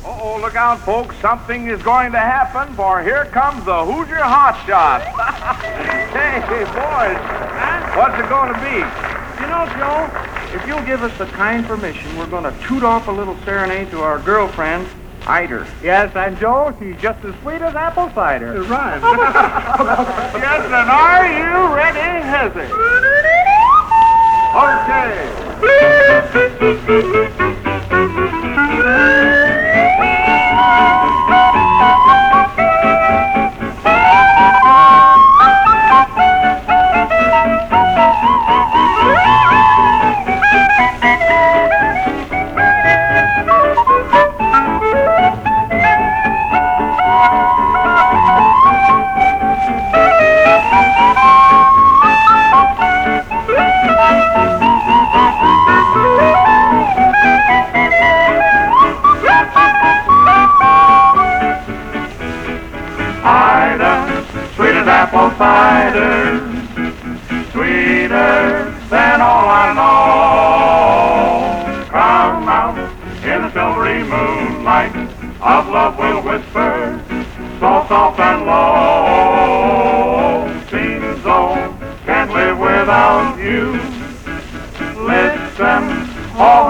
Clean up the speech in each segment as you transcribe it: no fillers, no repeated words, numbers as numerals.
Uh-oh, look out, folks. Something is going to happen, for here comes the Hoosier Hot Shot. Hey, boys, what's it going to be? You know, Joe, if you'll give us the kind permission, we're going to toot off a little serenade to our girlfriend, Ider. Yes, and Joe, she's just as sweet as apple cider. It rhymes. Yes, and are you ready, Hezzy? Sweet as apple cider, sweeter than all I know. Come out in the silvery moonlight, of love will whisper, so soft and low. Seems though can't live without you. Listen, oh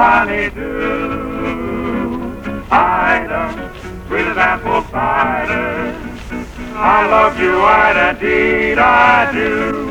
honey-do, Ida, sweet as apple cider. I love you, Ida, indeed I do.